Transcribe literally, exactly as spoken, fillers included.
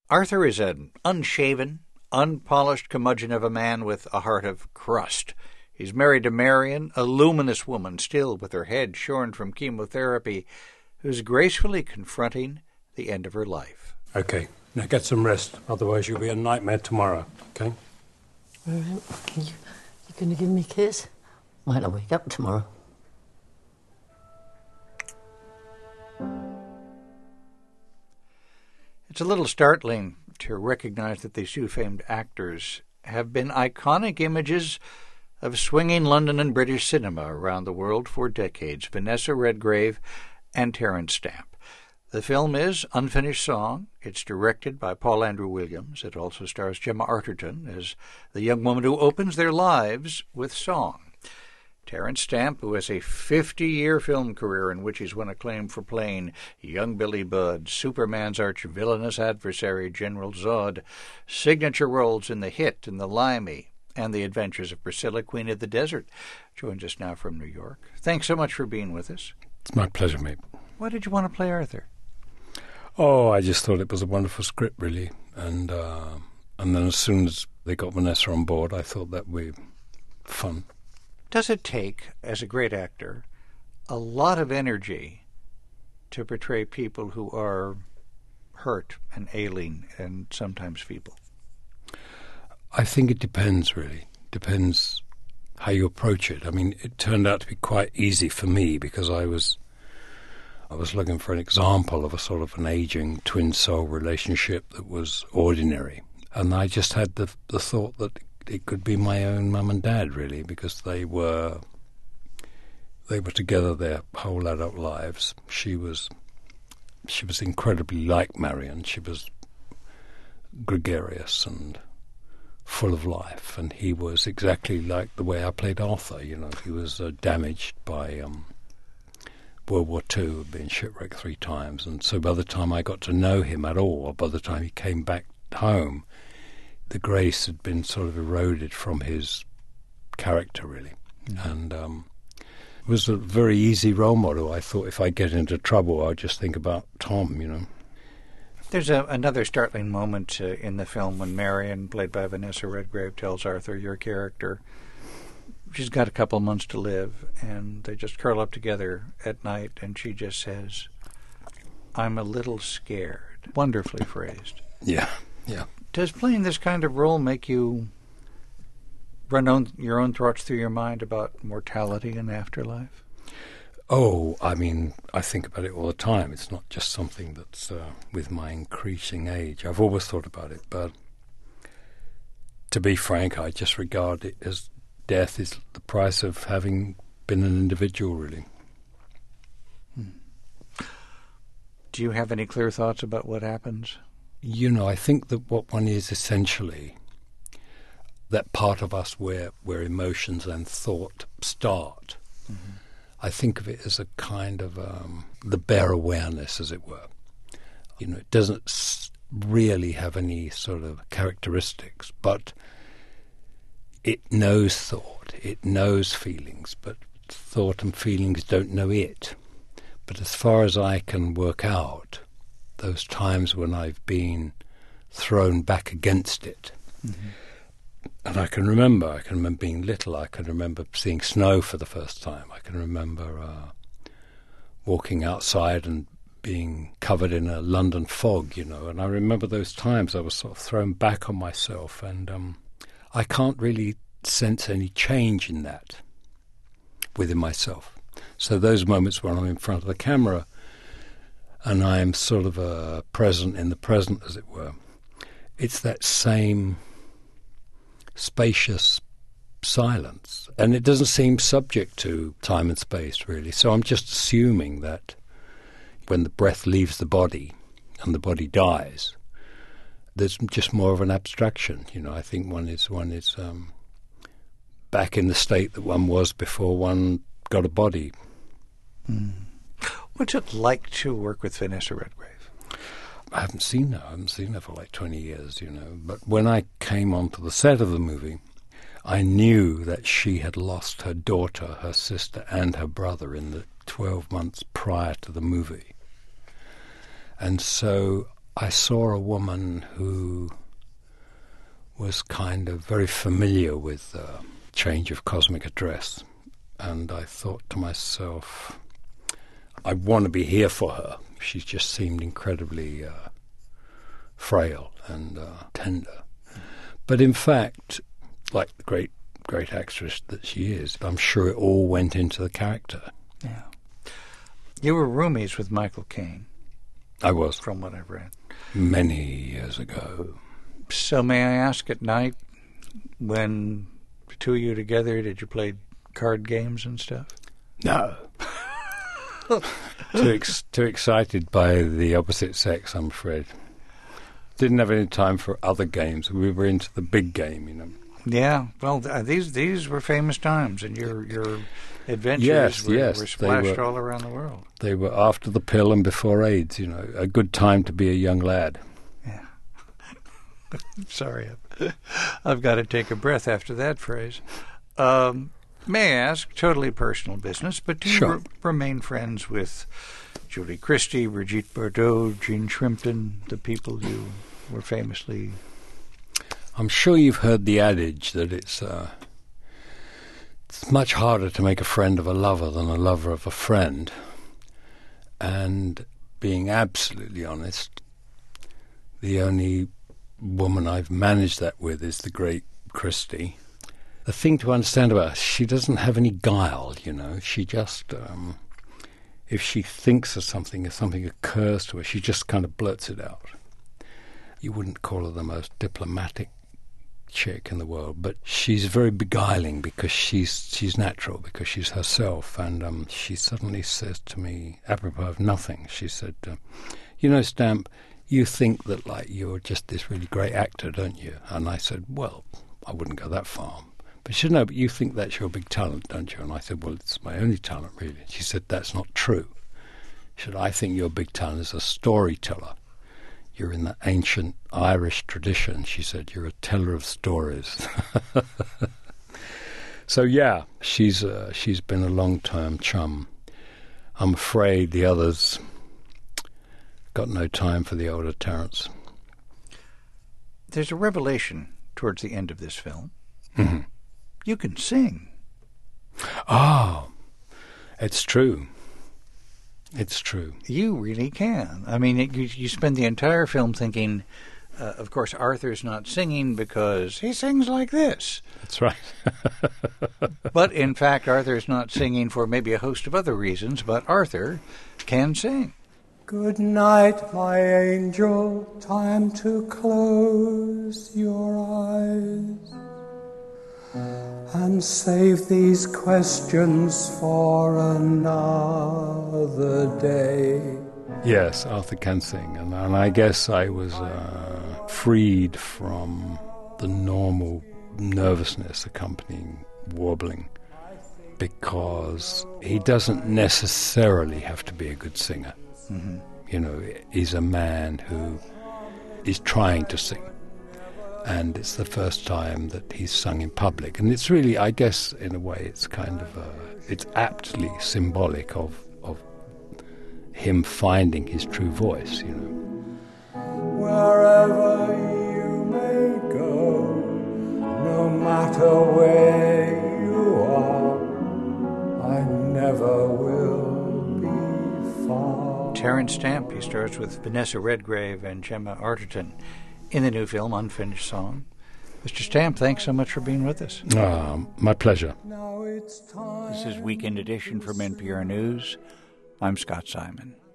Arthur is an unshaven, unpolished curmudgeon of a man with a heart of crust. He's married to Marion, a luminous woman still with her head shorn from chemotherapy, who's gracefully confronting the end of her life. Okay, now get some rest, otherwise you'll be a nightmare tomorrow, okay? All right. You, you going to give me a kiss? Might not wake up tomorrow. It's a little startling to recognize that these two famed actors have been iconic images of swinging London and British cinema around the world for decades, Vanessa Redgrave and Terence Stamp. The film is Unfinished Song. It's directed by Paul Andrew Williams. It also stars Gemma Arterton as the young woman who opens their lives with song. Terence Stamp, who has a fifty-year film career in which he's won acclaim for playing young Billy Budd, Superman's arch-villainous adversary General Zod, signature roles in The Hit and The Limey, and The Adventures of Priscilla, Queen of the Desert, joins us now from New York. Thanks so much for being with us. It's my pleasure, mate. Why did you want to play Arthur? Oh, I just thought it was a wonderful script, really. And uh, and then as soon as they got Vanessa on board, I thought that would be fun. Does it take, as a great actor, a lot of energy to portray people who are hurt and ailing and sometimes feeble? I think it depends, really. Depends how you approach it. I mean, it turned out to be quite easy for me because I was I was looking for an example of a sort of an aging twin soul relationship that was ordinary. And I just had the the thought that it could be my own mum and dad, really, because they were they were together their whole adult lives. She was she was incredibly like Marion. She was gregarious and full of life, and he was exactly like the way I played Arthur. You know, he was uh, damaged by um, World War Two, being shipwrecked three times, and so by the time I got to know him at all, by the time he came back home, the grace had been sort of eroded from his character, really. Mm-hmm. And um, it was a very easy role model. I thought if I get into trouble, I'll just think about Tom, you know. There's a, another startling moment uh, in the film when Marion, played by Vanessa Redgrave, tells Arthur, your character, she's got a couple months to live, and they just curl up together at night, and she just says, I'm a little scared. Wonderfully phrased. Yeah, yeah. Does playing this kind of role make you run on your own thoughts through your mind about mortality and afterlife? Oh, I mean, I think about it all the time. It's not just something that's uh, with my increasing age. I've always thought about it, but to be frank, I just regard it as death is the price of having been an individual, really. Hmm. Do you have any clear thoughts about what happens? You know, I think that what one is essentially that part of us where, where emotions and thought start. Mm-hmm. I think of it as a kind of um, the bare awareness, as it were. You know, it doesn't s- really have any sort of characteristics, but it knows thought, it knows feelings, but thought and feelings don't know it. But as far as I can work out, those times when I've been thrown back against it. Mm-hmm. And I can remember, I can remember being little, I can remember seeing snow for the first time, I can remember uh, walking outside and being covered in a London fog, you know, and I remember those times I was sort of thrown back on myself, and um, I can't really sense any change in that within myself. So those moments when I'm in front of the camera, and I am sort of uh, present in the present, as it were, it's that same spacious silence. And it doesn't seem subject to time and space, really. So I'm just assuming that when the breath leaves the body and the body dies, there's just more of an abstraction. You know, I think one is, one is um, back in the state that one was before one got a body. Mm. What's it like to work with Vanessa Redgrave? I haven't seen her. I haven't seen her for like twenty years, you know. But when I came onto the set of the movie, I knew that she had lost her daughter, her sister, and her brother in the twelve months prior to the movie. And so I saw a woman who was kind of very familiar with uh, change of cosmic address, and I thought to myself, I want to be here for her. She just seemed incredibly uh, frail and uh, tender. But in fact, like the great, great actress that she is, I'm sure it all went into the character. Yeah. You were roomies with Michael Caine. I was. From what I've read. Many years ago. So may I ask, at night, when the two of you together, did you play card games and stuff? No. too, ex- too excited by the opposite sex, I'm afraid. Didn't have any time for other games. We were into the big game, you know. Yeah, well, th- these these were famous times, and your your adventures yes, were, yes, were splashed were, all around the world. They were after the pill and before AIDS, you know, a good time to be a young lad. Yeah. Sorry, I've got to take a breath after that phrase. Um, may I ask, totally personal business, but do you sure. re- remain friends with Julie Christie, Brigitte Bardot, Gene Shrimpton, the people you were famously... I'm sure you've heard the adage that it's uh, it's much harder to make a friend of a lover than a lover of a friend. And being absolutely honest, the only woman I've managed that with is the great Christie. The thing to understand about her, she doesn't have any guile, you know. She just, um, if she thinks of something, if something occurs to her, she just kind of blurts it out. You wouldn't call her the most diplomatic chick in the world, but she's very beguiling because she's she's natural, because she's herself. And um, she suddenly says to me, apropos of nothing, she said, uh, you know, Stamp, you think that like you're just this really great actor, don't you? And I said, well, I wouldn't go that far. But she said, no, but you think that's your big talent, don't you? And I said, well, it's my only talent, really. She said, that's not true. She said, I think your big talent is a storyteller. You're in the ancient Irish tradition. She said, you're a teller of stories. So, yeah, she's uh, she's been a long-term chum. I'm afraid the others got no time for the older Terence. There's a revelation towards the end of this film. Mm-hmm. You can sing. Oh, it's true. It's true. You really can. I mean, it, you, you spend the entire film thinking, uh, of course, Arthur's not singing because he sings like this. That's right. But, in fact, Arthur's not singing for maybe a host of other reasons, but Arthur can sing. Good night, my angel, time to close your eyes and save these questions for another day. Yes, Arthur can sing, and, and I guess I was uh, freed from the normal nervousness accompanying warbling, because he doesn't necessarily have to be a good singer. Mm-hmm. You know, he's a man who is trying to sing. And it's the first time that he's sung in public. And it's really, I guess, in a way, it's kind of, uh, it's aptly symbolic of, of him finding his true voice, you know. Wherever you may go, no matter where you are, I never will be far. Terence Stamp, he stars with Vanessa Redgrave and Gemma Arterton in the new film, Unfinished Song. Mister Stamp, thanks so much for being with us. Uh, my pleasure. This is Weekend Edition from N P R News. I'm Scott Simon.